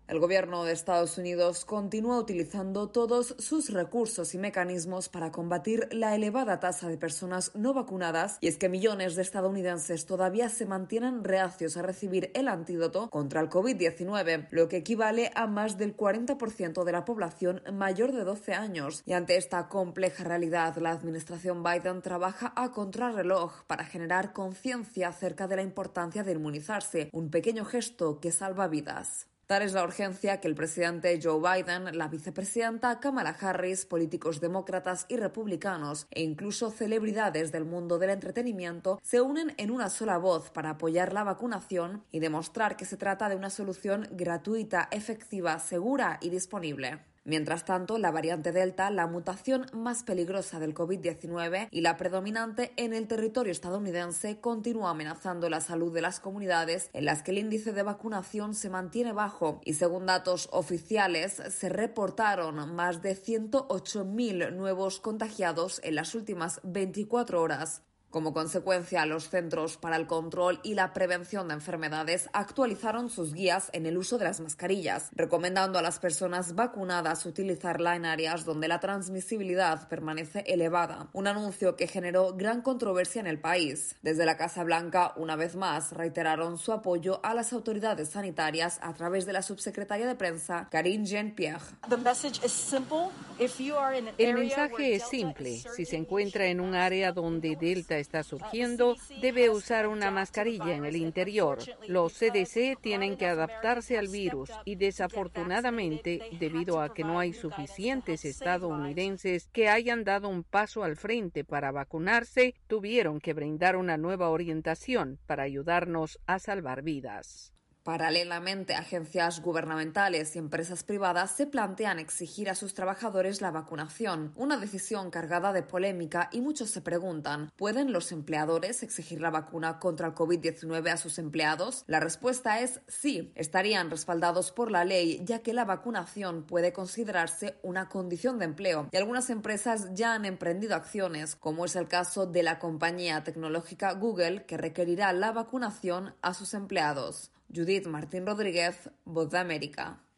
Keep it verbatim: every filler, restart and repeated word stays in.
El gobierno de Estados Unidos continúa utilizando todos sus recursos y mecanismos para combatir la elevada tasa de personas no vacunadas, y es que millones de estadounidenses todavía se mantienen reacios a recibir el antídoto contra el COVID diecinueve, lo que equivale a más del cuarenta por ciento de la población mayor de doce años. Y ante esta compleja realidad, la administración Biden trabaja a contrarreloj para generar conciencia acerca de la importancia de inmunizarse, un pequeño gesto que salva vidas. Tal es la urgencia que el presidente Joe Biden, la vicepresidenta Kamala Harris, políticos demócratas y republicanos e incluso celebridades del mundo del entretenimiento se unen en una sola voz para apoyar la vacunación y demostrar que se trata de una solución gratuita, efectiva, segura y disponible. Mientras tanto, la variante Delta, la mutación más peligrosa del COVID diecinueve y la predominante en el territorio estadounidense, continúa amenazando la salud de las comunidades en las que el índice de vacunación se mantiene bajo, y según datos oficiales se reportaron más de ciento ocho mil nuevos contagiados en las últimas veinticuatro horas. Como consecuencia, los Centros para el Control y la Prevención de Enfermedades actualizaron sus guías en el uso de las mascarillas, recomendando a las personas vacunadas utilizarla en áreas donde la transmisibilidad permanece elevada, un anuncio que generó gran controversia en el país. Desde la Casa Blanca, una vez más, reiteraron su apoyo a las autoridades sanitarias a través de la subsecretaria de prensa, Karine Jean-Pierre. El mensaje es simple. Si se encuentra en un área donde Delta está surgiendo, debe usar una mascarilla en el interior. Los C D C tienen que adaptarse al virus y, desafortunadamente, debido a que no hay suficientes estadounidenses que hayan dado un paso al frente para vacunarse, tuvieron que brindar una nueva orientación para ayudarnos a salvar vidas. Paralelamente, agencias gubernamentales y empresas privadas se plantean exigir a sus trabajadores la vacunación, una decisión cargada de polémica, y muchos se preguntan, ¿pueden los empleadores exigir la vacuna contra el COVID diecinueve a sus empleados? La respuesta es sí, estarían respaldados por la ley, ya que la vacunación puede considerarse una condición de empleo, y algunas empresas ya han emprendido acciones, como es el caso de la compañía tecnológica Google, que requerirá la vacunación a sus empleados. Judith Martín Rodríguez, Voz de América.